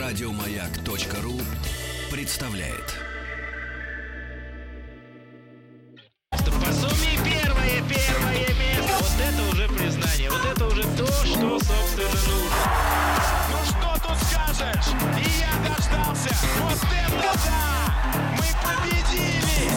Радиомаяк.ру представляет. По сумме первое место. Вот это уже признание. Вот это уже то, что, собственно, нужно. Ну что тут скажешь? И я дождался. Вот это да! Мы победили!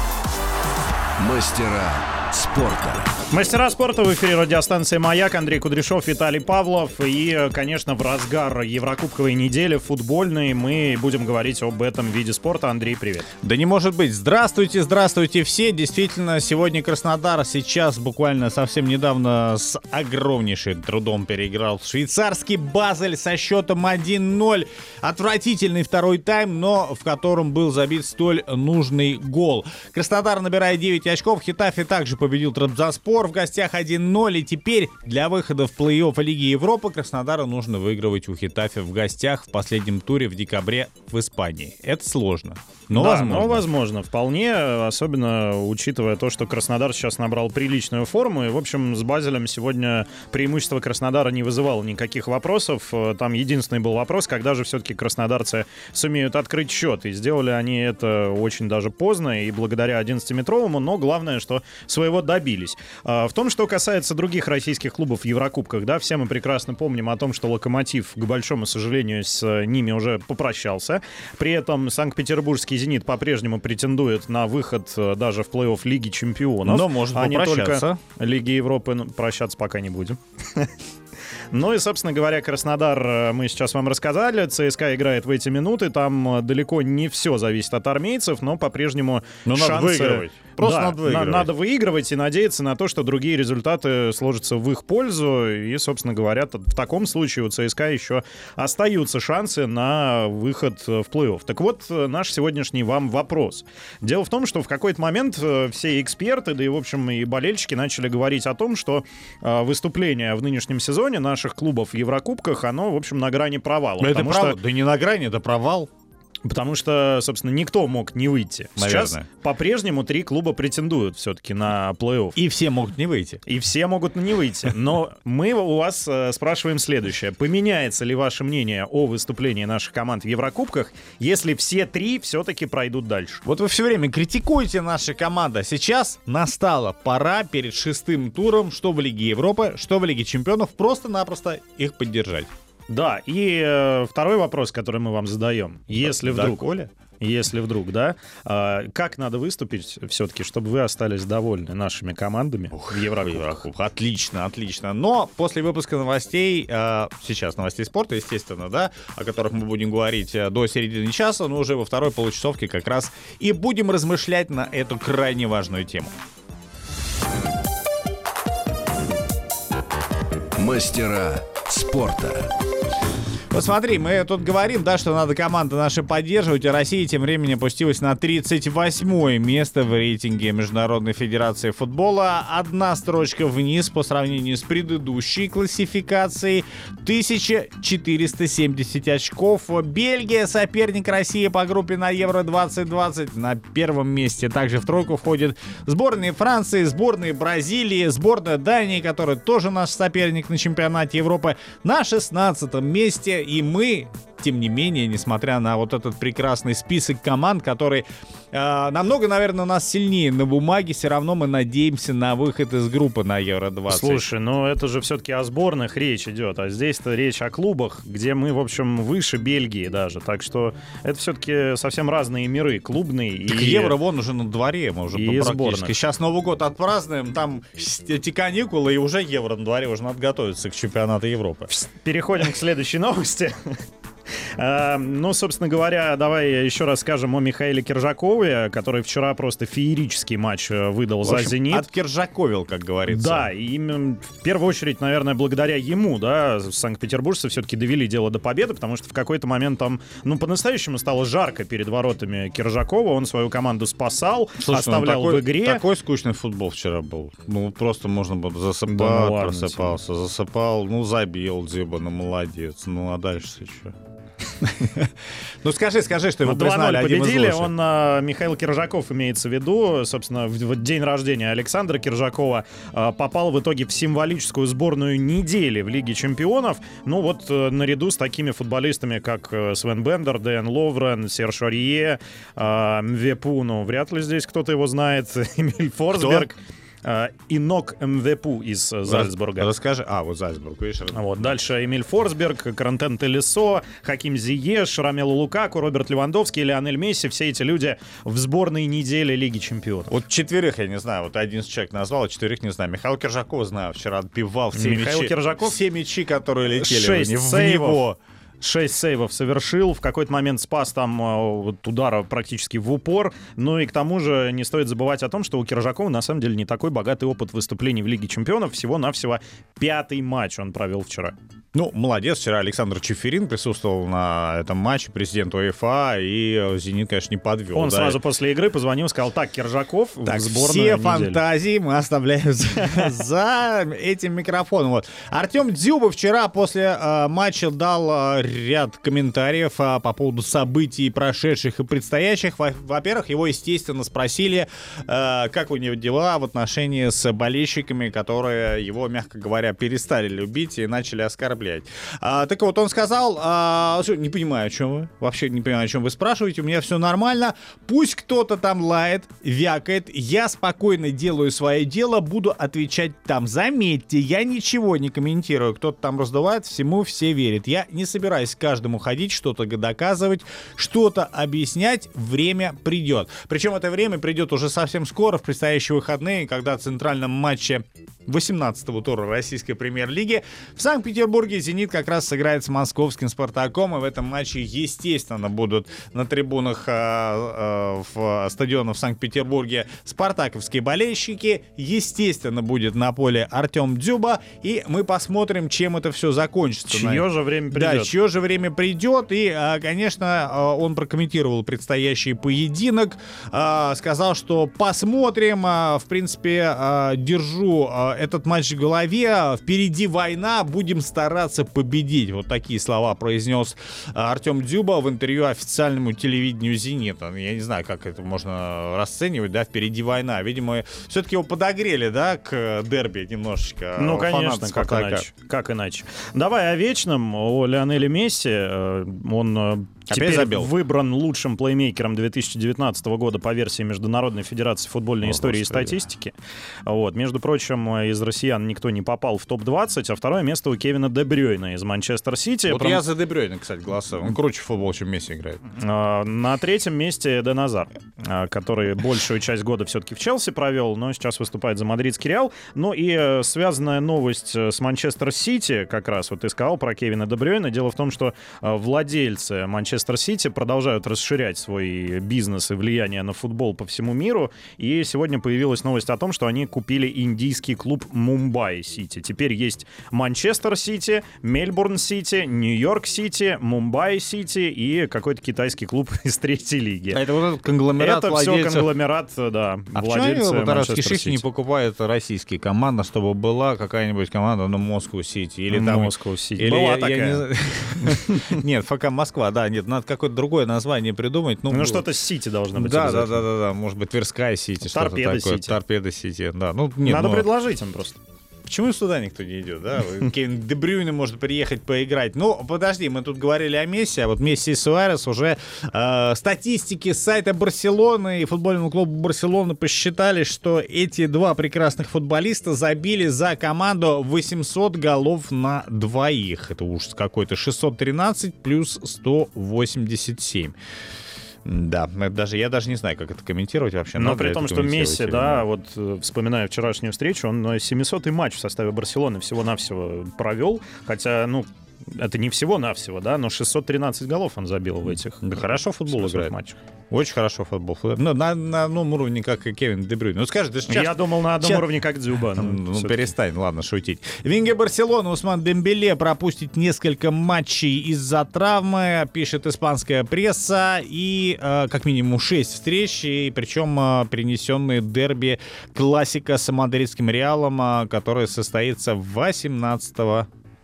Мастера спорта. Мастера спорта в эфире радиостанции «Маяк». Андрей Кудряшов, Виталий Павлов. И, конечно, в разгар Еврокубковой недели футбольной мы будем говорить об этом виде спорта. Андрей, привет. Да не может быть. Здравствуйте все. Действительно, сегодня Краснодар сейчас буквально совсем недавно с огромнейшим трудом переиграл швейцарский Базель со счетом 1-0. Отвратительный второй тайм, но в котором был забит столь нужный гол. Краснодар набирает 9 очков. Хетафе также победил Трабзонспор в гостях 1-0. И теперь для выхода в плей-офф Лиги Европы Краснодару нужно выигрывать у Хетафе в гостях в последнем туре в декабре в Испании. Это сложно. Но да, возможно. но возможно. Вполне, особенно учитывая то, что Краснодар сейчас набрал приличную форму. И, в общем, с Базелем сегодня преимущество Краснодара не вызывало никаких вопросов. Там единственный был вопрос, когда же все-таки краснодарцы сумеют открыть счет. И сделали они это очень даже поздно и благодаря 11-метровому, но главное, что своего добились. В том, что касается других российских клубов в Еврокубках, да, все мы прекрасно помним о том, что «Локомотив», к большому сожалению, с ними уже попрощался. При этом Санкт-Петербургский «Зенит» по-прежнему претендует на выход даже в плей-офф Лиги Чемпионов. Но может а не попрощаться. только Лиги Европы. Прощаться пока не будем. Ну и, собственно говоря, Краснодар мы сейчас вам рассказали. ЦСКА играет в эти минуты. Там далеко не все зависит от армейцев, но по-прежнему шансы... Надо выигрывать. Просто да, надо выигрывать. Надо выигрывать и надеяться на то, что другие результаты сложатся в их пользу. И, собственно говоря, в таком случае у ЦСКА еще остаются шансы на выход в плей-офф. Так вот, наш сегодняшний вам вопрос. Дело в том, что в какой-то момент все эксперты, да и, в общем, и болельщики начали говорить о том, что выступление в нынешнем сезоне наших клубов в Еврокубках, оно, в общем, на грани провала. Это потому провал. что... Да не на грани, это провал. Потому что, собственно, никто мог не выйти. Сейчас Наверное. по-прежнему 3 клуба претендуют все-таки на плей-офф. И все могут не выйти. И все могут не выйти. Но мы у вас спрашиваем следующее. Поменяется ли ваше мнение о выступлении наших команд в Еврокубках, если все 3 все-таки пройдут дальше? Вот вы все время критикуете наши команды. Сейчас настала пора перед 6-м туром, что в Лиге Европы, что в Лиге Чемпионов, просто-напросто их поддержать. Да, и второй вопрос, который мы вам задаем. Если вдруг... Коля? Если вдруг, да, как надо выступить все-таки, чтобы вы остались довольны нашими командами в Еврокубках? Отлично. Но после выпуска новостей, сейчас новостей спорта, естественно, да, о которых мы будем говорить до середины часа, но уже во второй получасовке как раз и будем размышлять на эту крайне важную тему. Мастера спорта. Вот смотри, мы тут говорим, да, что надо команды наши поддерживать, а Россия тем временем опустилась на 38-е место в рейтинге Международной Федерации Футбола. Одна строчка вниз по сравнению с предыдущей классификацией. 1470 очков. Бельгия, соперник России по группе на Евро-2020, на первом месте. Также в тройку входят сборные Франции, сборные Бразилии, сборная Дании, которая тоже наш соперник на чемпионате Европы, на 16-м месте. И мы, тем не менее, несмотря на вот этот прекрасный список команд, который намного, наверное, нас сильнее на бумаге, все равно мы надеемся на выход из группы на Евро-20. Слушай, ну это же все-таки о сборных речь идет, а здесь-то речь о клубах, где мы, в общем, выше Бельгии даже. Так что это все-таки совсем разные миры, клубные так и... Евро вон уже на дворе, мы уже и практически. сборных. Сейчас Новый год отпразднуем, там эти каникулы, и уже Евро на дворе, уже надо готовиться к чемпионату Европы. Переходим к следующей новости. Ну, собственно говоря, давай еще раз скажем о Михаиле Киржакове, который вчера просто феерический матч выдал за «Зенит». Откиржаковил, как говорится. Да, и именно в первую очередь, наверное, благодаря ему, да, санкт-петербуржцы все-таки довели дело до победы, потому что в какой-то момент там, ну, по-настоящему стало жарко перед воротами Киржакова, он свою команду спасал, слушай, оставлял в игре. Такой скучный футбол вчера был. Ну, просто можно было засыпать, Да, ладно, просыпался, засыпал, ну, забил, Дзюба, ну, молодец. Ну, а дальше что? Ну скажи, что его признали 2-0 одним из победили. лучших. Он, Михаил Киржаков, имеется в виду, собственно, в день рождения Александра Киржакова, попал в итоге в символическую сборную недели в Лиге чемпионов. Ну вот наряду с такими футболистами, как Свен Бендер, Дэн Ловрен, Серж Орье, Мвепу, ну вряд ли здесь кто-то его знает, Эмиль Форсберг. Инок Мвепу из Зальцбурга. Расскажи. Вот Зальцбург, видишь. Вот. Дальше Эмиль Форсберг, Крантен Телесо, Хаким Зиеш, Ромелу Лукаку, Роберт Левандовский, Лионель Месси. Все эти люди в сборной недели Лиги чемпионов. Вот 4 я не знаю, вот 11 человек назвал, 4 не знаю. Михаил Киржаков знаю, вчера отбивал все мячи. Киржаков? Все мячи, которые летели 6 в сейвов. него. 6 сейвов совершил, в какой-то момент спас там вот, удара практически в упор. Ну и к тому же не стоит забывать о том, что у Киржакова на самом деле не такой богатый опыт выступлений в Лиге чемпионов. Всего-навсего 5-й матч он провел вчера. Ну, молодец. Вчера Александр Чеферин присутствовал на этом матче, президент УЕФА, и «Зенит», конечно, не подвел. Он сразу после игры позвонил, сказал: так, Киржаков в сборную все недели. фантазии мы оставляем за этим микрофоном. Вот. Артем Дзюба вчера после матча дал ряд комментариев по поводу событий прошедших и предстоящих. Во-первых, его, естественно, спросили, как у него дела в отношении с болельщиками, которые его, мягко говоря, перестали любить и начали оскорблять. Так вот, он сказал: не понимаю, о чем вы. Вообще не понимаю, о чем вы спрашиваете. У меня все нормально. Пусть кто-то там лает, вякает. Я спокойно делаю свое дело, буду отвечать там. Заметьте, я ничего не комментирую. Кто-то там раздувает, всему все верят. Я не собираюсь каждому ходить, что-то доказывать, что-то объяснять. Время придет. Причем это время придет уже совсем скоро, в предстоящие выходные, когда в центральном матче 18-го тура российской премьер-лиги в Санкт-Петербурге «Зенит» как раз сыграет с московским «Спартаком», и в этом матче, естественно, будут на трибунах в стадионах в Санкт-Петербурге спартаковские болельщики, естественно, будет на поле Артем Дзюба, и мы посмотрим, чем это все закончится. Чье же время придет. Да, чье же время придет, и, конечно, он прокомментировал предстоящий поединок, сказал, что посмотрим, в принципе, держу этот матч в голове, впереди война, будем стараться победить. Вот такие слова произнес Артем Дзюба в интервью официальному телевидению «Зенита». Я не знаю, как это можно расценивать, да, впереди война. Видимо, все-таки его подогрели, да, к дерби немножечко. Ну, конечно, как иначе. Давай о вечном, о Лионеле Месси. Он теперь забил. Выбран лучшим плеймейкером 2019 года по версии Международной Федерации футбольной истории и статистики. Вот. Между прочим, из россиян никто не попал в топ-20, а второе место у Кевина Де Брюйна из Манчестер Сити. Вот я за Де Брюйна, кстати, голосую. Он круче в футбол, чем Месси играет. На третьем месте Эден Азар, который большую часть года все-таки в Челси провел, но сейчас выступает за мадридский Реал. Ну и связанная новость с Манчестер Сити, как раз вот ты сказал про Кевина Де Брюйна. Дело в том, что владельцы Манчестер Сити продолжают расширять свой бизнес и влияние на футбол по всему миру. И сегодня появилась новость о том, что они купили индийский клуб Мумбаи Сити. Теперь есть Манчестер Сити, Мельбурн Сити, Нью-Йорк Сити, Мумбаи Сити и какой-то китайский клуб из третьей лиги. Это вот этот конгломерат Это владельцев. все конгломерат, да, А владельцы почему Манчестер Шиши Сити. не покупает российские команды, чтобы была какая-нибудь команда, ну, Москву Сити или там... Москву Сити. Или Была я такая. Нет, ФК Москва, да, нет, надо какое-то другое название придумать. Ну, что-то с Сити должно быть. Да, может быть, Тверская Сити, что-то Торпедо такое. Сити. Торпедо Сити, да. Ну, нет, Надо предложить им просто. Почему сюда никто не идет, да? Кевин Де Брюйне может приехать поиграть. Ну, подожди, мы тут говорили о Месси, а вот Месси и Суарес уже статистики с сайта Барселоны и футбольного клуба Барселоны посчитали, что эти два прекрасных футболиста забили за команду 800 голов на двоих. Это уж какой-то 613 плюс 187. Да, я даже не знаю, как это комментировать вообще. Но при том, что Месси, да, вот вспоминая вчерашнюю встречу, он 700-й матч в составе Барселоны всего-навсего провел, хотя, ну, это не всего-навсего, да, но 613 голов он забил в этих. Да хорошо футбол играет. Матчах. Очень хорошо футбол. Ну, на одном уровне, как и Кевин Де Брюйн. Ну, скажи, ты же часто... Я думал, на одном уровне, как Дзюба. Ну, перестань, ладно, шутить. Винге Барселоны Усман Дембеле пропустит несколько матчей из-за травмы, пишет испанская пресса, и как минимум 6 встреч, и причем перенесенные дерби классика с мадридским Реалом, который состоится 18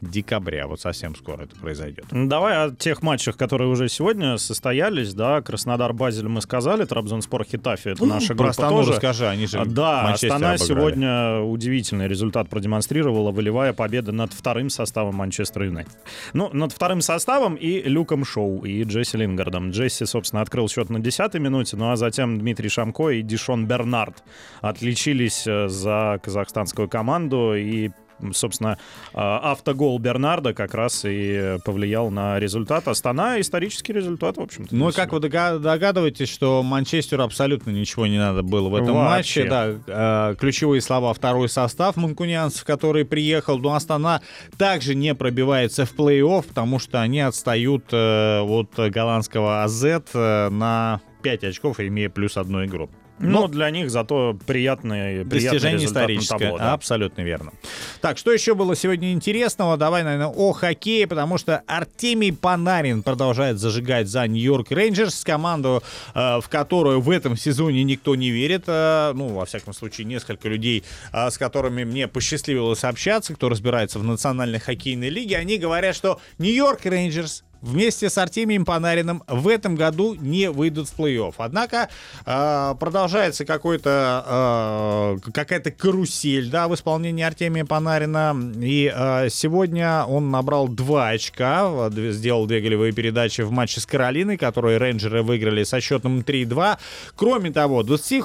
декабря. Вот совсем скоро это произойдет. Давай о тех матчах, которые уже сегодня состоялись. Да, Краснодар-Базель мы сказали, Трабзонспор-Хетафи, это наша группа Про Астану тоже. расскажи, они же Да, Манчестер Астана обыграли. сегодня удивительный результат продемонстрировала, волевая победа над вторым составом Манчестер Юнайтед. Ну, над вторым составом и Люком Шоу, и Джесси Лингардом. Джесси, собственно, открыл счет на 10-й минуте, ну а затем Дмитрий Шамко и Дишон Бернард отличились за казахстанскую команду, и собственно, автогол Бернарда как раз и повлиял на результат. Астана — исторический результат, в общем-то. Ну, и как вы догадываетесь, что Манчестеру абсолютно ничего не надо было в этом матче. Да, ключевые слова: второй состав манкунианцев, который приехал. Но Астана также не пробивается в плей-офф, потому что они отстают от голландского АЗ на 5 очков, имея плюс одну игру. Но для них зато приятный достижение результат на историческое. табло, да. Абсолютно верно. Так, что еще было сегодня интересного? Давай, наверное, о хоккее, потому что Артемий Панарин продолжает зажигать за Нью-Йорк Рейнджерс, команду, в которую в этом сезоне никто не верит. Ну, во всяком случае, несколько людей, с которыми мне посчастливилось общаться, кто разбирается в Национальной хоккейной лиге, они говорят, что Нью-Йорк Рейнджерс вместе с Артемием Панариным в этом году не выйдут в плей-офф. Однако продолжается какая-то карусель, да, в исполнении Артемия Панарина. И сегодня он набрал 2 очка, сделал 2 голевые передачи в матче с Каролиной, которые рейнджеры выиграли со счетом 3-2. Кроме того,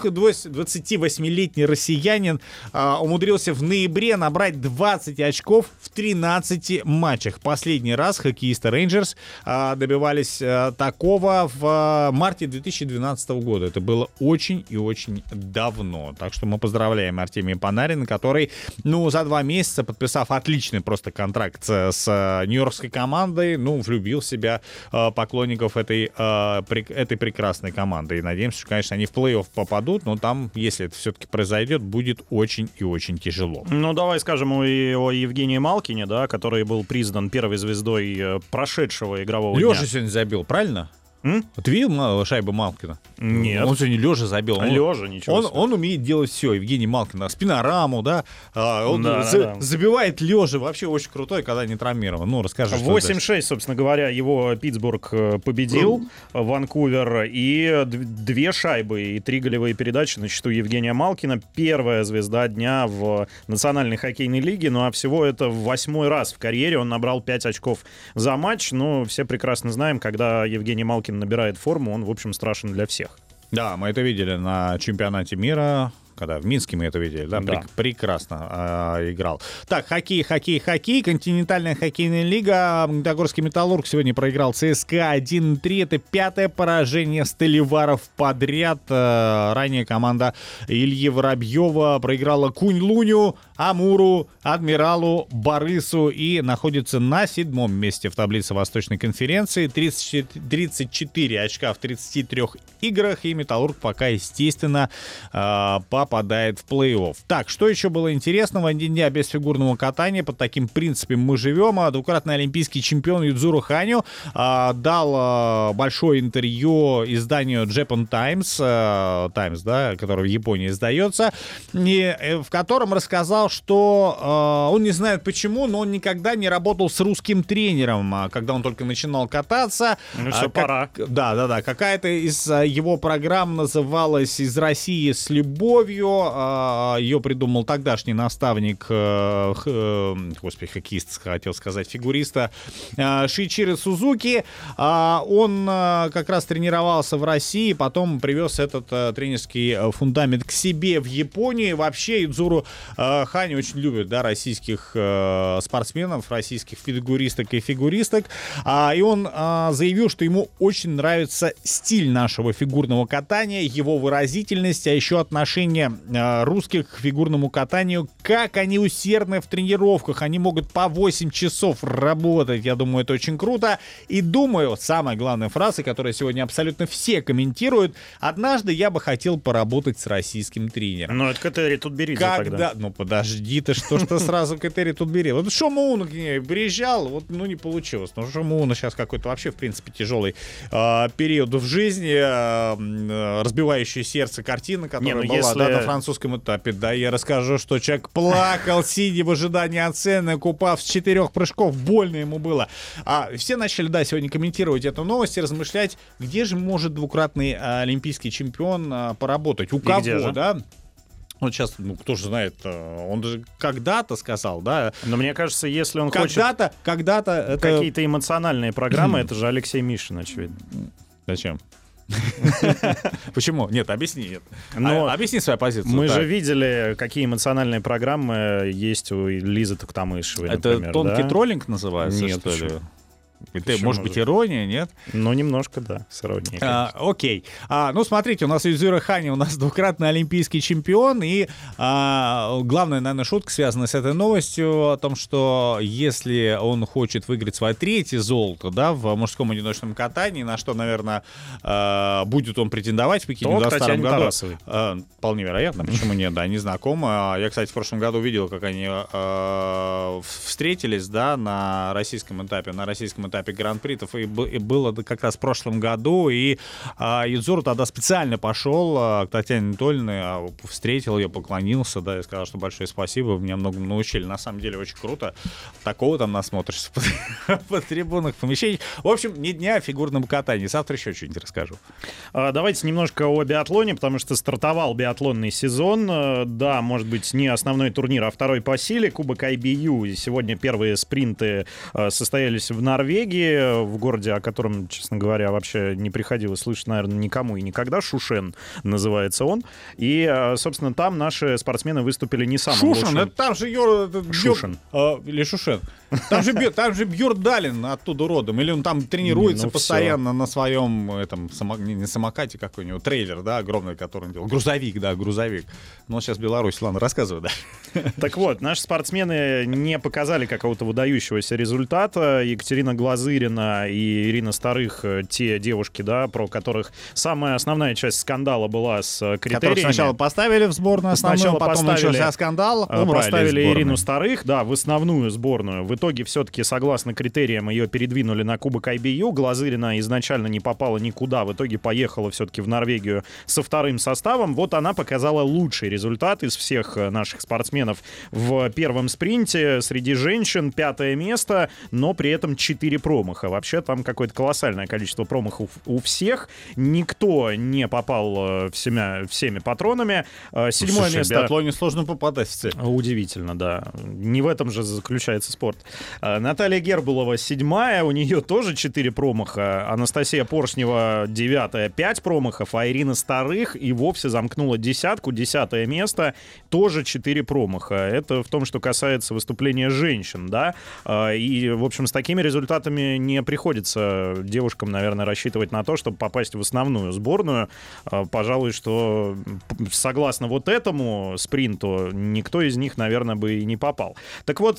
28-летний россиянин умудрился в ноябре набрать 20 очков в 13 матчах. Последний раз хоккеисты Рейнджерс добивались такого в марте 2012 года. Это было очень и очень давно. Так что мы поздравляем Артемия Панарина, который, за 2 месяца, подписав отличный просто контракт с нью-йоркской командой, влюбил в себя поклонников этой прекрасной команды. И надеемся, что, конечно, они в плей-офф попадут, но там, если это все-таки произойдет, будет очень и очень тяжело. Давай скажем и о Евгении Малкине, да, который был признан первой звездой прошедшего игрового дня. Лёша сегодня забил, правильно? Ты видел шайбу Малкина? Нет. Он сегодня лежа забил. Лежа, ничего себе. Он умеет делать все, Евгений Малкин. Спинораму, да. Он забивает лежа. Вообще очень крутой, когда не травмирован. Расскажи, что 8-6, собственно говоря, его Питтсбург победил, Ванкувер. И 2 шайбы и 3 голевые передачи на счету Евгения Малкина. Первая звезда дня в Национальной хоккейной лиге. А всего это в 8-й раз в карьере он набрал 5 очков за матч. Все прекрасно знаем, когда Евгений Малкин набирает форму, он, в общем, страшен для всех. Да, мы это видели на чемпионате мира, когда в Минске мы это видели, да. Прекрасно играл. Так, хоккей. Континентальная хоккейная лига. Магнитогорский Металлург сегодня проиграл ЦСКА 1-3. Это 5-е поражение Сталеваров подряд. Ранее команда Ильи Воробьева проиграла Кунь-Луню, Амуру, Адмиралу, Борису и находится на 7-м месте в таблице Восточной конференции. 34 очка в 33 играх, и Металлург пока, естественно, попадает в плей-офф. Так, что еще было интересного? Один дня без фигурного катания. Под таким принципом мы живем. Двукратный олимпийский чемпион Юдзуру Ханю дал большое интервью изданию Japan Times, да, которое в Японии издается, и в котором рассказал, что он не знает почему, но он никогда не работал с русским тренером, когда он только начинал кататься. Пора. Да. Какая-то из его программ называлась «Из России с любовью». Ее придумал тогдашний наставник, хоккеист, хотел сказать, фигуриста Шиичиро Сузуки. Он как раз тренировался в России, потом привез этот тренерский фундамент к себе в Японию. Вообще Юдзуру Ханю очень любят, да, российских спортсменов, российских фигуристок и фигуристок. И он заявил, что ему очень нравится стиль нашего фигурного катания, его выразительность, а еще отношение русских к фигурному катанию, как они усердны в тренировках, они могут по 8 часов работать. Я думаю, это очень круто. И думаю, самая главная фраза, которую сегодня абсолютно все комментируют: однажды я бы хотел поработать с российским тренером. Это Катери Тутберидзе тогда. Подожди ты, что сразу Катери Тутберидзе? Вот Шомо Уно к ней приезжал, не получилось. Шомо Уно сейчас какой-то вообще, в принципе, тяжелый период в жизни, разбивающая сердце картина, которая была. на французском этапе. Да, я расскажу, что человек плакал, сидя в ожидании оценок, упав с 4 прыжков. Больно ему было. Все начали, да, сегодня комментировать эту новость и размышлять, где же может двукратный олимпийский чемпион поработать. У кого, да? Вот сейчас, кто же знает, он даже когда-то сказал, да. Но мне кажется, если он когда-то это... какие-то эмоциональные программы, это же Алексей Мишин, очевидно. Зачем? Почему? Нет, объясни. Нет. Объясни свою позицию. Мы же видели, какие эмоциональные программы есть у Лизы Токтамышевой, например. Это тонкий троллинг называется, нет, что ли? Это, может быть, ирония, нет? Ну, немножко, да, с иронией. Окей. Ну, смотрите, у нас Юзура Хани, у нас двукратный олимпийский чемпион, и главная, наверное, шутка, связанная с этой новостью, о том, что если он хочет выиграть свое 3-е золото, да, в мужском одиночном катании, на что, наверное, будет он претендовать в Пекине в 2022 году. Вполне вероятно, почему нет, да, не знакомо. Я, кстати, в прошлом году видел, как они встретились, да, на российском этапе Гран-при, и было как раз в прошлом году, и Юдзуру тогда специально пошел к Татьяне Анатольевне, встретил ее, поклонился, да, и сказал, что большое спасибо, вы меня многому научили. На самом деле очень круто. Такого там насмотришься по трибунах, помещениях. В общем, ни дня о фигурном катании. Завтра еще что-нибудь расскажу. Давайте немножко о биатлоне, потому что стартовал биатлонный сезон. Да, может быть, не основной турнир, а второй по силе. Кубок IBU. Сегодня первые спринты состоялись в Норвегии, в городе, о котором, честно говоря, вообще не приходилось слышать, наверное, никому и никогда. Шушен называется он. И, собственно, там наши спортсмены выступили не самым лучшим. Шушен, это там же Шушен. Или Шушен. Там же Бьюрдален оттуда родом. Или он там тренируется постоянно на своем этом, не самокате какой-нибудь, трейлер, да, огромный, который он делал. Грузовик. Но сейчас Беларусь, ладно, рассказывай, да. Так вот, наши спортсмены не показали какого-то выдающегося результата. Екатерина Глазырина и Ирина Старых, те девушки, да, про которых самая основная часть скандала была с критериями. Которых сначала поставили в сборную основную, потом начался скандал, поставили Ирину Старых, да, в основную сборную. В итоге все-таки, согласно критериям, ее передвинули на Кубок IBU. Глазырина изначально не попала никуда, в итоге поехала все-таки в Норвегию со вторым составом. Вот она показала лучший результат из всех наших спортсменов в первом спринте. Среди женщин 5-е место, но при этом 4 промаха. Вообще там какое-то колоссальное количество промахов у всех. Никто не попал всеми патронами. 7-е место... В биатлоне сложно попадать в цель. Удивительно, да. Не в этом же заключается спорт. Наталья Гербулова 7-я, у нее тоже 4 промаха. Анастасия Поршнева 9-я, 5 промахов, а Ирина Старых и вовсе замкнула десятку, 10-е место, тоже 4 промаха. Это в том, что касается выступления женщин, да. И, в общем, с такими результатами не приходится девушкам, наверное, рассчитывать на то, чтобы попасть в основную сборную. Пожалуй, что согласно вот этому спринту, никто из них, наверное, бы и не попал. Так вот,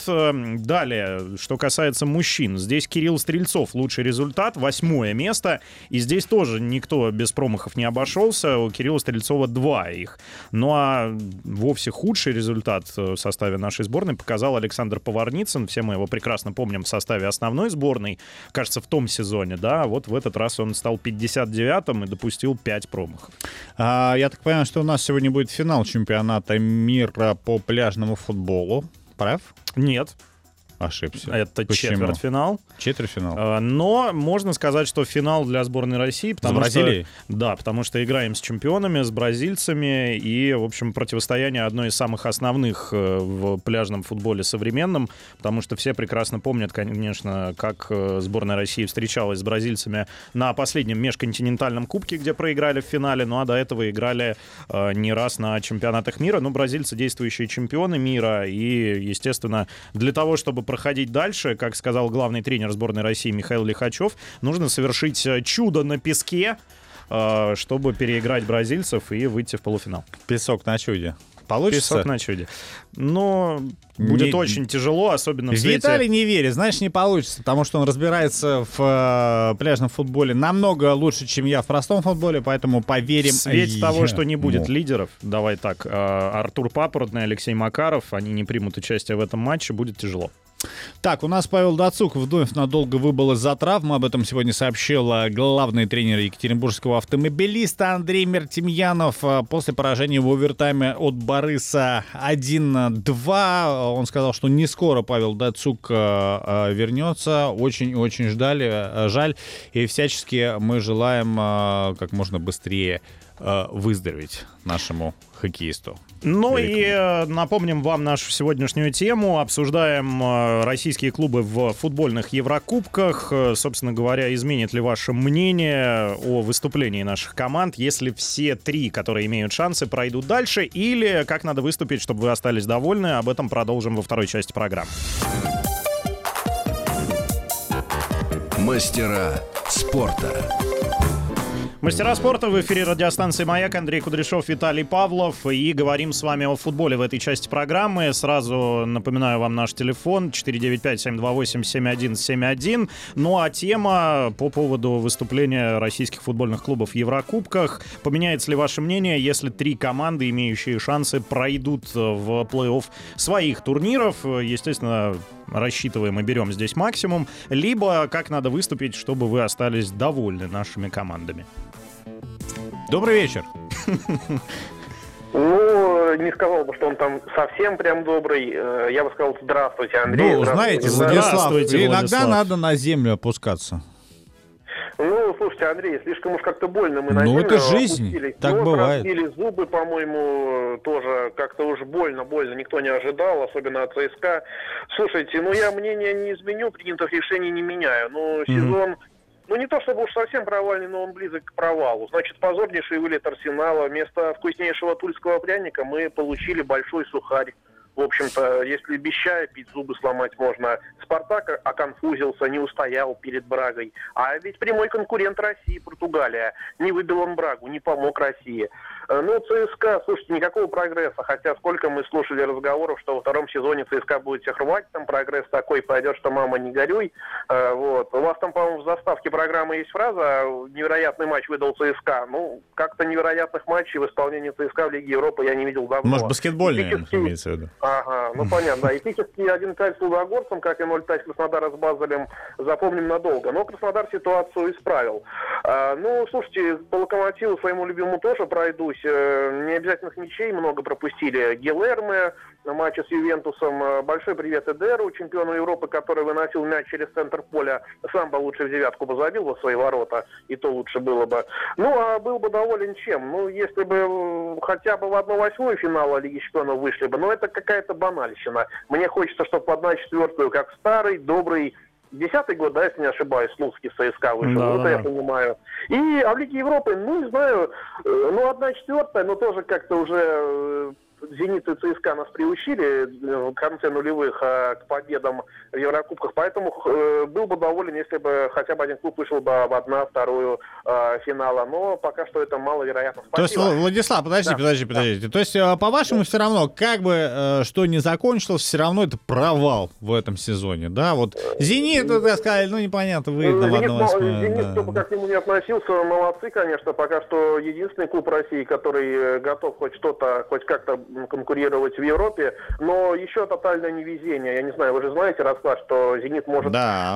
далее, что касается мужчин. Здесь Кирилл Стрельцов лучший результат, 8-е место. И здесь тоже никто без промахов не обошелся. У Кирилла Стрельцова 2 их. Ну а вовсе худший результат в составе нашей сборной показал Александр Поварницын. Все мы его прекрасно помним в составе основной сборной. Кажется, в том сезоне, да. Вот в этот раз он стал 59-м и допустил 5 промахов. Я так понимаю, что у нас сегодня будет финал чемпионата мира по пляжному футболу. Прав? Нет. Ошибся. Это четвертьфинал. Четвертьфинал. Но можно сказать, что финал для сборной России. С Бразилией? Да, потому что играем с чемпионами, с бразильцами. И, в общем, противостояние одно из самых основных в пляжном футболе современном. Потому что все прекрасно помнят, конечно, как сборная России встречалась с бразильцами на последнем межконтинентальном кубке, где проиграли в финале. Ну а до этого играли не раз на чемпионатах мира. Ну, бразильцы действующие чемпионы мира. И, естественно, для того, чтобы проходить дальше, как сказал главный тренер сборной России Михаил Лихачев, нужно совершить чудо на песке, чтобы переиграть бразильцев и выйти в полуфинал. Песок на чуде. Получится? Песок на чуде. Но будет очень тяжело, особенно в свете... Виталий не верит, знаешь, не получится, потому что он разбирается в пляжном футболе намного лучше, чем я в простом футболе, поэтому поверим. В свете того, что не будет лидеров, давай так, Артур Папоротный, Алексей Макаров, они не примут участие в этом матче, будет тяжело. Так, у нас Павел Дацук вновь надолго выбыл из-за травмы. Об этом сегодня сообщил главный тренер екатеринбургского автомобилиста Андрей Мертемьянов. После поражения в овертайме от Бориса 1-2 он сказал, что не скоро Павел Дацук вернется. Очень-очень ждали, жаль. И всячески мы желаем как можно быстрее выздороветь нашему хоккеисту. Ну и напомним вам нашу сегодняшнюю тему. Обсуждаем российские клубы в футбольных Еврокубках. Собственно говоря, изменит ли ваше мнение о выступлении наших команд, если все три, которые имеют шансы, пройдут дальше, или как надо выступить, чтобы вы остались довольны? Об этом продолжим во второй части программы. Мастера спорта. Мастера спорта, в эфире радиостанции «Маяк», Андрей Кудряшов, Виталий Павлов. И говорим с вами о футболе в этой части программы. Сразу напоминаю вам наш телефон 495-728-7171. Ну а тема по поводу выступления российских футбольных клубов в Еврокубках. Поменяется ли ваше мнение, если три команды, имеющие шансы, пройдут в плей-офф своих турниров? Естественно, рассчитываем и берем здесь максимум. Либо как надо выступить, чтобы вы остались довольны нашими командами. Добрый вечер. Ну, не сказал бы, что он там совсем прям добрый. Я бы сказал, здравствуйте, Андрей. Ну, знаете, Владислав, иногда надо на землю опускаться. Ну, слушайте, Андрей, слишком уж как-то больно мы на землю это жизнь, опустились. так бывает. Разбили зубы, по-моему, тоже как-то уж больно, никто не ожидал, особенно от ЦСКА. Слушайте, я мнение не изменю, принятых решений не меняю. Сезон... не то чтобы уж совсем провальный, но он близок к провалу. Значит, позорнейший вылет Арсенала. Вместо вкуснейшего тульского пряника мы получили большой сухарь. В общем-то, если без чая пить, зубы сломать можно. «Спартак» оконфузился, не устоял перед Брагой. А ведь прямой конкурент России, Португалия. Не выбил он Брагу, не помог России. ЦСКА, слушайте, никакого прогресса. Хотя сколько мы слушали разговоров, что во втором сезоне ЦСКА будет всех рвать, там прогресс такой пойдет, что мама не горюй. У вас там, по-моему, в заставке программы есть фраза «Невероятный матч выдал ЦСКА». Как-то невероятных матчей в исполнении ЦСКА в Лиге Европы я не видел давно. Может, баскетбольные, имеется в виду. Ага, понятно. И Эпический 1-5 с Лудогорцем, как и 0-5 Краснодара с Базелем, запомним надолго. Но Краснодар ситуацию исправил. Слушайте, по Локомотиву своему любимому тоже пройдусь. Необязательных мячей много пропустили. Гилерме на матче с Ювентусом. Большой привет Эдеру, чемпиону Европы, который выносил мяч через центр поля. Сам бы лучше в девятку бы забил во свои ворота, и то лучше было бы. А был бы доволен чем? Если бы хотя бы в 1/8 финала Лиги Чемпионов вышли бы. Это какая-то банальщина. Мне хочется, чтобы в 1/4, как старый, добрый 10-й год, да, если не ошибаюсь, Слуцкий с ЦСКА вышел, я понимаю. А в Лиге Европы, не знаю, 1/4, но тоже как-то уже «Зенит» и ЦСКА нас приучили в конце нулевых к победам в Еврокубках, поэтому был бы доволен, если бы хотя бы один клуб вышел бы в 1/2 финала, но пока что это маловероятно. Спасибо. То есть, Владислав, подождите. То есть, по-вашему, все равно, как бы что ни закончилось, все равно это провал в этом сезоне, да? «Зенит», так сказали, непонятно, выйдет в 1/8. «Зенит», кто бы как к нему не относился, молодцы, конечно, пока что единственный клуб России, который готов хоть как-то конкурировать в Европе, но еще тотальное невезение. Я не знаю, вы же знаете расклад, что «Зенит» может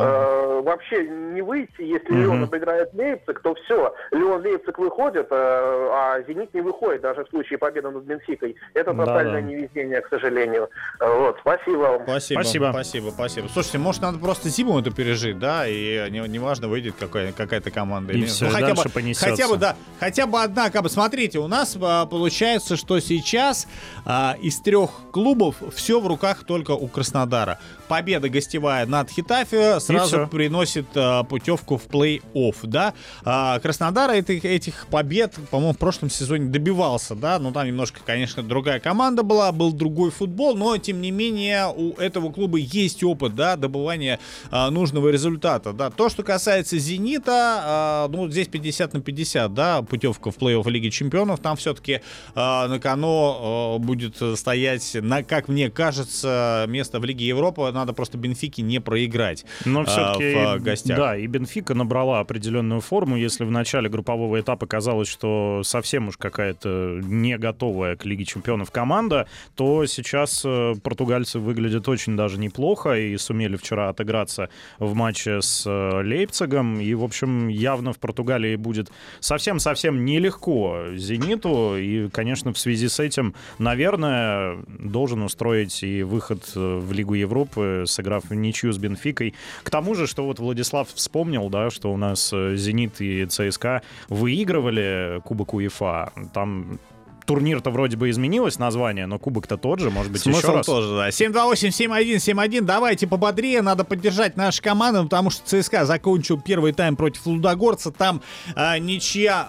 вообще не выйти, если Лион обыграет Лейпциг, то все. Лион-Лейпциг выходит, а «Зенит» не выходит, даже в случае победы над Бенфикой. Это тотальное невезение, к сожалению. Спасибо вам. Спасибо. Слушайте, может, надо просто зиму эту пережить, да, и неважно, выйдет какая-то команда или нет. Хотя бы одна. Смотрите, у нас получается, что сейчас из 3 клубов все в руках только у Краснодара. Победа гостевая над Хетафе сразу приносит путевку в плей-офф, да. Краснодар этих побед, по-моему, в прошлом сезоне добивался, да. Там немножко, конечно, другая команда была, был другой футбол, но, тем не менее, у этого клуба есть опыт, да, добывания нужного результата, да. То, что касается «Зенита», здесь 50/50, да, путевка в плей-офф Лиги Чемпионов, там все-таки на кону будет стоять, как мне кажется, место в Лиге Европы. Надо просто Бенфике не проиграть. Но все-таки, в гостях. Да, и Бенфика набрала определенную форму. Если в начале группового этапа казалось, что совсем уж какая-то не готовая к Лиге чемпионов команда, то сейчас португальцы выглядят очень даже неплохо и сумели вчера отыграться в матче с Лейпцигом. И, в общем, явно в Португалии будет совсем-совсем нелегко «Зениту». И, конечно, в связи с этим, наверное, должен устроить и выход в Лигу Европы, сыграв ничью с Бенфикой. К тому же, что вот Владислав вспомнил, да, что у нас «Зенит» и ЦСКА выигрывали Кубок УЕФА. Там турнир-то вроде бы изменилось название, но кубок-то тот же, может быть, смысл еще раз. Тоже, да. 728-7171. Давайте пободрее, надо поддержать нашу команду, потому что ЦСКА закончил первый тайм против Лудогорца. Там ничья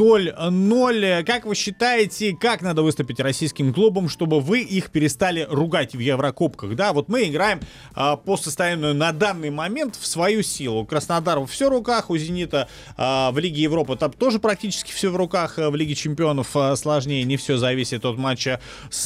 0-0. Как вы считаете, как надо выступить российским клубам, чтобы вы их перестали ругать в Еврокубках? Да, вот мы играем по состоянию на данный момент в свою силу. У Краснодара все в руках, у Зенита в Лиге Европы там тоже практически все в руках, в Лиге чемпионов сложнее. Не все зависит от матча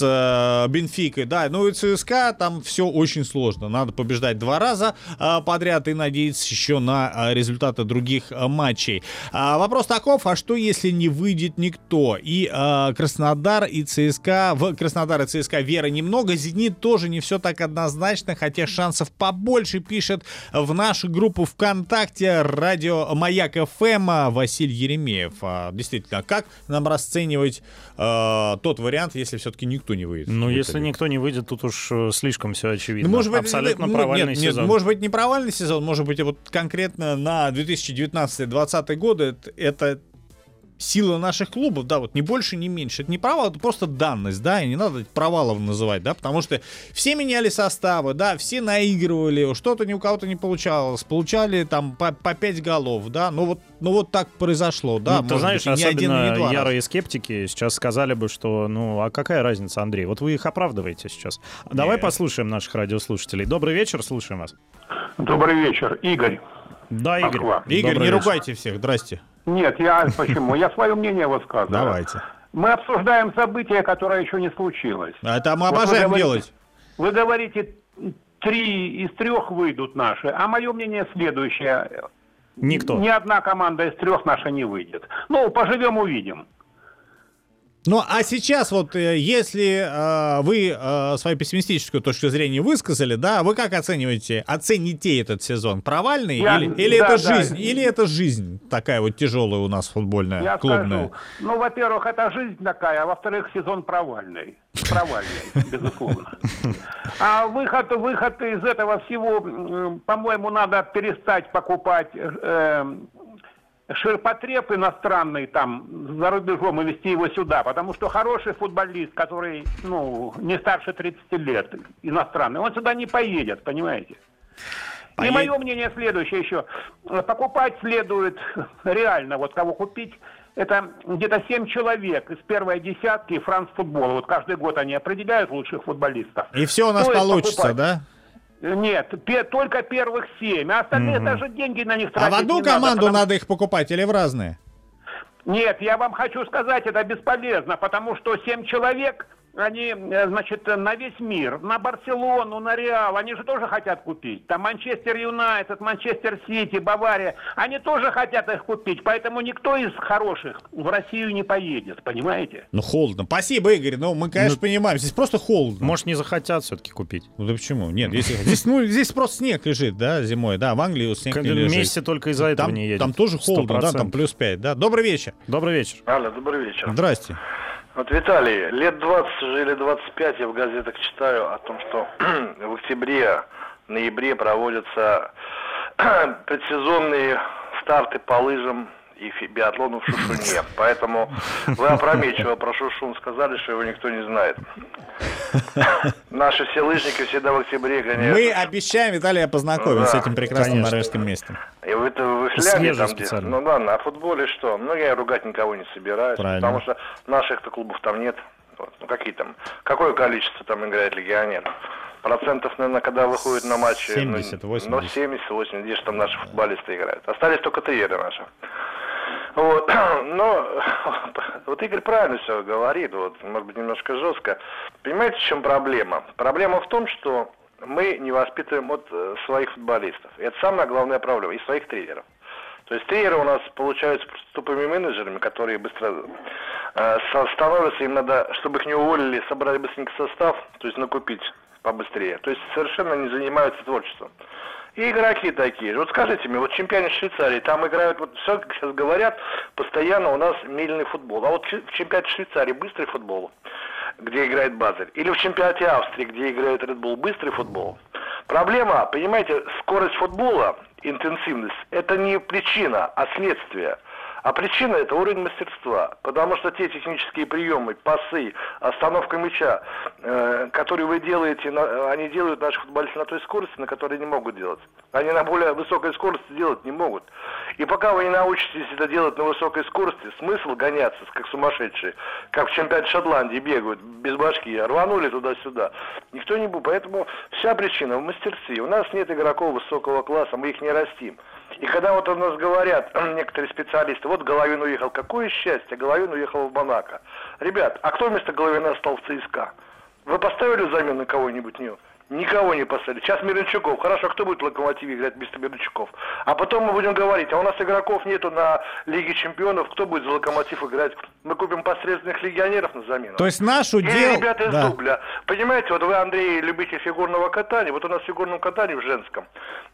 с Бенфикой, да, ну и ЦСКА, там все очень сложно, надо побеждать 2 раза подряд и надеяться еще на результаты других матчей. Вопрос таков, а что если не выйдет никто? И Краснодар и ЦСКА, в Краснодар и ЦСКА веры немного, Зенит тоже не все так однозначно, хотя шансов побольше, пишет в нашу группу ВКонтакте радио Маяк ФМ Василий Еремеев. Действительно, как нам расценивать тот вариант, если все-таки никто не выйдет? Ну, если никто не выйдет, тут уж слишком все очевидно. Ну, может быть, абсолютно провальный сезон. Нет, может быть, не провальный сезон, может быть, вот конкретно на 2019-2020 годы это сила наших клубов, да, вот ни больше, ни меньше. Это не провал, это просто данность, да, и не надо провалом называть, да, потому что все меняли составы, да, все наигрывали, что-то ни у кого-то не получалось, получали там по 5 голов, да, ну вот так произошло, да. Ну, ты знаешь, быть, особенно ярые скептики сейчас сказали бы, что, ну, а какая разница, Андрей, вот вы их оправдываете сейчас. Давай послушаем наших радиослушателей. Добрый вечер, слушаем вас. Добрый вечер, Игорь. Да, Игорь. Игорь, Добрый не вечер. ругайте всех, здрасте. Нет, почему? Я свое мнение высказываю. Давайте. Мы обсуждаем событие, которое еще не случилось. Это мы обожаем делать. Вы говорите, 3 из 3 выйдут наши, а мое мнение следующее. Никто. Ни одна команда из 3 наша не выйдет. Ну, поживем, увидим. Ну, а сейчас вот, если вы свою пессимистическую точку зрения высказали, да, вы как оцените этот сезон? Провальный? Или это жизнь? Или это жизнь такая вот тяжелая у нас футбольная, Я клубная? скажу, ну, во-первых, это жизнь такая, а во-вторых, сезон провальный. Провальный, безусловно. А выход из этого всего, по-моему, надо перестать покупать ширпотреб иностранный там за рубежом и везти его сюда, потому что хороший футболист, который, ну, не старше 30 лет, иностранный, он сюда не поедет, понимаете? И мое мнение следующее еще. Покупать следует реально, вот кого купить, это где-то 7 человек из первой десятки францфутбола. Вот каждый год они определяют лучших футболистов. И все у нас получится, покупать? Да? Нет, только первых 7, а остальные даже деньги на них тратить А в одну не команду надо, надо их покупать или в разные? Нет, я вам хочу сказать, это бесполезно, потому что 7 человек, они, значит, на весь мир, на Барселону, на Реал, они же тоже хотят купить. Там Манчестер Юнайтед, Манчестер Сити, Бавария, они тоже хотят их купить, поэтому никто из хороших в Россию не поедет, понимаете? Ну, холодно. Спасибо, Игорь, ну, мы, конечно, понимаем, здесь просто холодно. Может, не захотят все-таки купить? Ну, да почему? Нет, здесь просто снег лежит, да, зимой, да, в Англии снег не лежит. Вместе только из-за этого не едет. Там тоже холодно, 100%. да, там плюс 5, да. Добрый вечер. Добрый вечер. Алло, добрый вечер. Здрасте. Вот, Виталий, лет 20 или 25 я в газетах читаю о том, что в октябре, ноябре проводятся предсезонные старты по лыжам и биатлону в Шушуне. Поэтому вы опрометчиво про Шушун сказали, что его никто не знает. Наши все лыжники всегда в октябре, конечно. Мы обещаем, Виталия, познакомить с этим прекрасным норвежским местом. И вы шляли там где. Ну ладно, а в футболе что? Ну, я ругать никого не собираюсь. Правильно. Потому что наших-то клубов там нет. Вот. Ну, какие там? Какое количество там играет легионеров? Процентов, наверное, когда выходят на матчи... 70, 80. Ну, 70-80, где же там наши футболисты играют. Остались только триеры наши. Вот. Но вот Игорь правильно все говорит, вот, может быть, немножко жестко. Понимаете, в чем проблема? Проблема в том, что мы не воспитываем своих футболистов. И это самая главная проблема. И своих тренеров. То есть тренеры у нас получаются просто тупыми менеджерами, которые быстро становятся, им надо, чтобы их не уволили, собрать быстренько состав, то есть накупить побыстрее. То есть совершенно не занимаются творчеством. И игроки такие же. Вот скажите мне, вот чемпионат Швейцарии, там играют, вот все, как сейчас говорят, постоянно у нас медленный футбол. А вот в чемпионате Швейцарии быстрый футбол, где играет Базель. Или в чемпионате Австрии, где играет Red Bull, быстрый футбол. Проблема, понимаете, скорость футбола, интенсивность, это не причина, а следствие. А причина – это уровень мастерства. Потому что те технические приемы, пасы, остановка мяча, которые вы делаете, они делают наши футболисты на той скорости, на которой не могут делать. Они на более высокой скорости делать не могут. И пока вы не научитесь это делать на высокой скорости, смысл гоняться, как сумасшедшие, как в чемпионате Шотландии бегают без башки, рванули туда-сюда. Никто не будет. Поэтому вся причина в мастерстве. У нас нет игроков высокого класса, мы их не растим. И когда вот у нас говорят некоторые специалисты, вот Головин уехал, какое счастье, Головин уехал в Монако. Ребят, а кто вместо Головина стал в ЦСКА? Вы поставили замену кого-нибудь? Нет. Никого не поставили. Сейчас Миранчуков. Хорошо, кто будет в Локомотиве играть вместо Миранчуков? А потом мы будем говорить, а у нас игроков нету на Лиге Чемпионов, кто будет за Локомотив играть? Мы купим посредственных легионеров на замену. То есть нашу дело... ребята из дубля. Понимаете, вот вы, Андрей, любитель фигурного катания. Вот у нас в фигурном катании в женском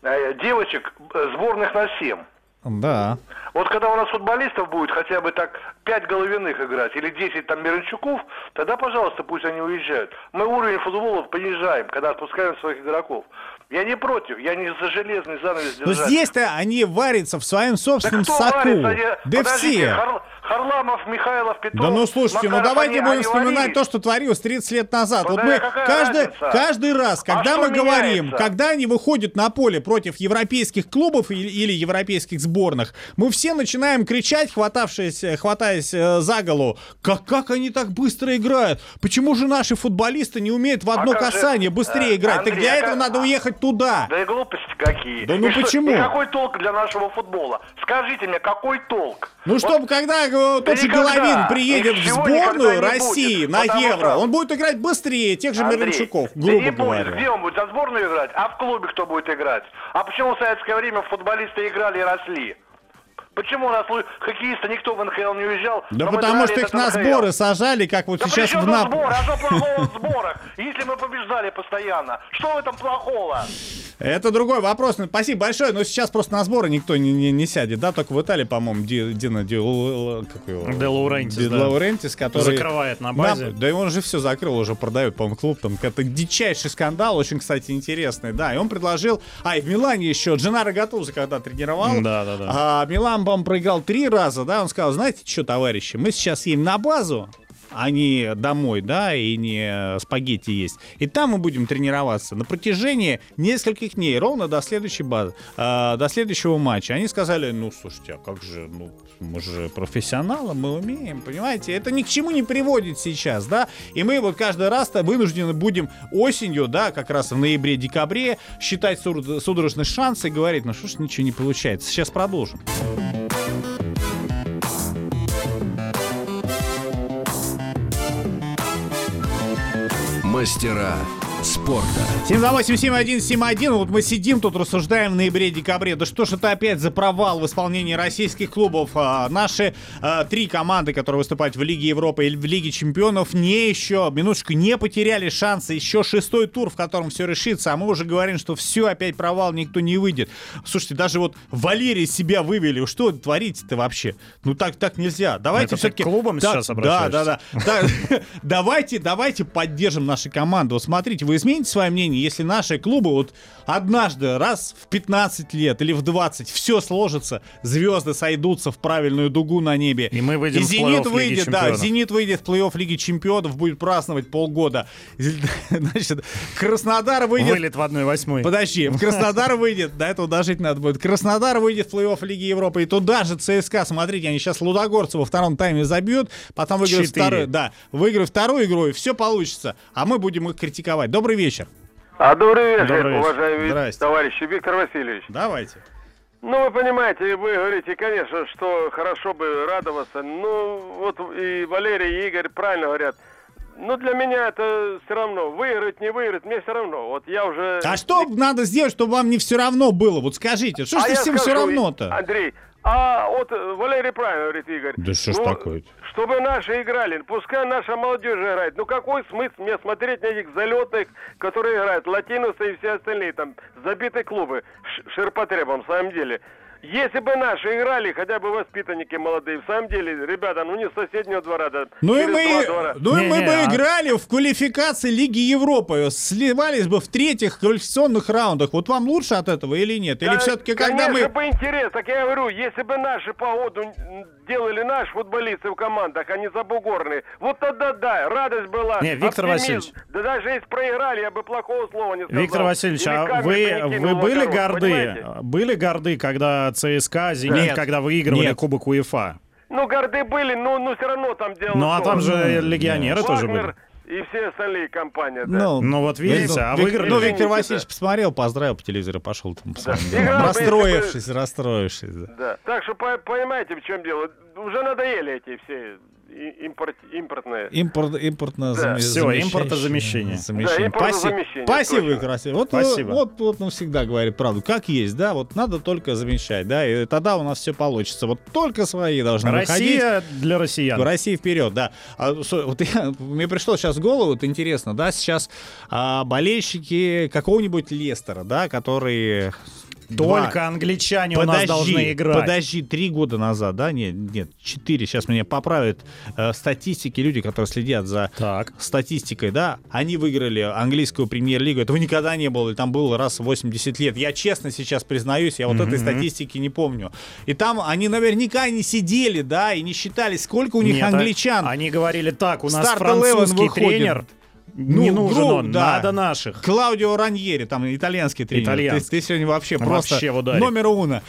девочек сборных на 7. Да. Вот когда у нас футболистов будет хотя бы так 5 Головиных играть или 10 там Миранчуков, тогда, пожалуйста, пусть они уезжают. Мы уровень футбола понижаем, когда отпускаем своих игроков. Я не против, я не за железный занавес держать. Но здесь-то они варятся в своем собственном соку. Варится? Да Подождите, все. Харламов, Михайлов, Петров. Да ну слушайте, Макаров, давайте будем они вспоминать варились. то, что творилось 30 лет назад. Ну, вот да, мы какая каждый раз, когда мы говорим, меняется? когда они выходят на поле против европейских клубов или европейских сборных, мы все начинаем кричать, хватаясь за голову, как они так быстро играют? Почему же наши футболисты не умеют в одно касание быстрее играть? Андрей, так для этого надо уехать туда. Да и глупости какие. Да ну и почему? И какой толк для нашего футбола? Скажите мне, какой толк? Ну, Вот, чтобы когда тот же никогда, Головин приедет в ничего сборную никогда не России будет, на потому Евро, что- он будет играть быстрее тех же Андрей, Миранчуков, да грубо не будет. говоря. Где он будет? За сборную играть? А в клубе кто будет играть? А почему в советское время футболисты играли и росли? Почему у нас хоккеисты никто в НХЛ не уезжал? Да но мы потому драли что их этот на НХЛ? сборы сажали, как вот Да сейчас при чем в тут НАП. сборы? А что плохого в сборах? Если мы побеждали постоянно, что в этом плохого? Это другой вопрос. Ну, спасибо большое, но сейчас просто на сборы никто не сядет, да? Только в Италии, по-моему, Дина Де Лаурентис, да. Лаурентис, который... Закрывает на базе. Да и он же все закрыл, уже продает, по-моему, клуб. Там это дичайший скандал, очень, кстати, интересный. Да, и он предложил... и в Милане еще Дженнаро Гаттузо, когда тренировал. Да. А Милан, по-моему, проиграл 3 раза, да? Он сказал, знаете что, товарищи, мы сейчас едем на базу, а не домой, да, и не спагетти есть. И там мы будем тренироваться на протяжении нескольких дней, ровно до следующей базы, до следующего матча. Они сказали, ну, слушайте, а как же, ну, мы же профессионалы, мы умеем, понимаете? Это ни к чему не приводит сейчас, да? И мы вот каждый раз-то вынуждены будем осенью, да, как раз в ноябре-декабре считать судорожные шансы и говорить, ну, что ж ничего не получается. Сейчас продолжим. Мастера спорта. 728-7171. Вот мы сидим тут, рассуждаем в ноябре-декабре. Да что ж это опять за провал в исполнении российских клубов? Наши 3 команды, которые выступают в Лиге Европы и в Лиге Чемпионов, не потеряли шансы. Еще 6-й тур, в котором все решится. А мы уже говорим, что все, опять провал, никто не выйдет. Слушайте, даже вот Валерий себя вывели. Что вы творите-то вообще? Ну так нельзя. Давайте Это все-таки... к клубам сейчас обращаешься? Да. Давайте поддержим наши команды. Вот смотрите, вы измените свое мнение, если наши клубы вот однажды, раз в 15 лет или в 20, все сложится, звезды сойдутся в правильную дугу на небе. И мы выйдем в Зенит плей-офф Лиги выйдет, Чемпионов. Зенит выйдет в плей-офф Лиги Чемпионов, будет праздновать полгода. Значит, Краснодар выйдет... Вылет в 1/8. Подожди, в Краснодар выйдет, до этого дожить надо будет. Краснодар выйдет в плей-офф Лиги Европы, и туда же ЦСКА, смотрите, они сейчас Лудогорцу во втором тайме забьют, потом выиграют 4. выиграют вторую игру, и все получится. А мы будем их критиковать. Добрый вечер. Добрый вечер, Добрый вечер. уважаемые Здрасте. товарищи. Виктор Васильевич. Давайте. Ну, вы понимаете, вы говорите, конечно, что хорошо бы радоваться. Ну, вот и Валерий, и Игорь правильно говорят. Ну, для меня это все равно. Выиграть, не выиграть, мне все равно. Вот я уже... А что надо сделать, чтобы вам не все равно было? Вот скажите, что ж всем все равно-то? Андрей, вот Валерий правильно говорит, Игорь. Да что ж такое-то? Чтобы наши играли, пускай наша молодежь играет. Ну, какой смысл мне смотреть на этих залетных, которые играют, латиносы и все остальные, там, забитые клубы, ширпотребом, в самом деле. Если бы наши играли, хотя бы воспитанники молодые, в самом деле, ребята, ну не с соседнего двора, да. Ну и мы бы играли в квалификации Лиги Европы, сливались бы в третьих квалификационных раундах. Вот вам лучше от этого или нет? Или все-таки когда мы... Конечно, бы интерес, так я говорю, если бы наши погоду делали наши футболисты в командах, а не забугорные, вот тогда да, радость была. Не, Виктор Васильевич. Да даже если проиграли, я бы плохого слова не сказал. Виктор Васильевич, а вы были горды? Были горды, когда ЦСКА, «Зенит», Нет. когда выигрывали Кубок УЕФА? Ну, горды были, но все равно там дело... Ну, а там же легионеры тоже были. И все остальные компании, да. Ну вот видите, а выиграли... Ну, Виктор Васильевич посмотрел, поздравил по телевизору, пошел там расстроившись. Да. Так что понимаете, в чем дело. Уже надоели эти все импортные. Импортное Все, импортозамещение. Спасибо, Виктор Васильевич. Вот он всегда говорит правду. Как есть, да, вот надо только замещать, да, и тогда у нас все получится. Вот только свои должны выходить. Россия для россиян. Россия вперед, да. Мне пришло сейчас в голову, вот интересно, да, сейчас болельщики какого-нибудь Лестера, да, которые... Только англичане у нас должны играть. Подожди, 3 года назад, да? Нет, 4. Сейчас меня поправят статистики, люди, которые следят за статистикой, да? Они выиграли английскую премьер-лигу. Этого никогда не было. Там было раз в 80 лет. Я честно сейчас признаюсь, я вот этой статистики не помню. И там они наверняка не сидели, да, и не считали, сколько у них англичан. Они говорили так, у нас французский тренер. Не нужен он, надо наших. Клаудио Раньери, там итальянский тренер. Ты сегодня вообще просто номер уно.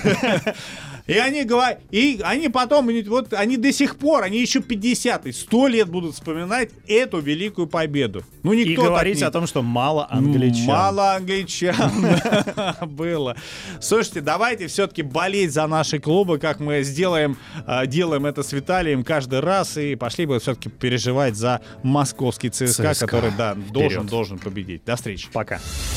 И они говорят, и они потом, вот они до сих пор, они еще 50 и 100 лет будут вспоминать эту великую победу. Ну, никто и говорить о том, что мало англичан. Мало англичан было. Слушайте, давайте все-таки болеть за наши клубы, как мы делаем это с Виталием каждый раз, и пошли бы все-таки переживать за московский ЦСКА, который, да, должен победить. До встречи. Пока.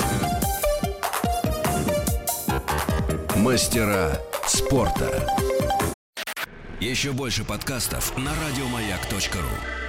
Мастера спорта. Еще больше подкастов на радиомаяк.ру.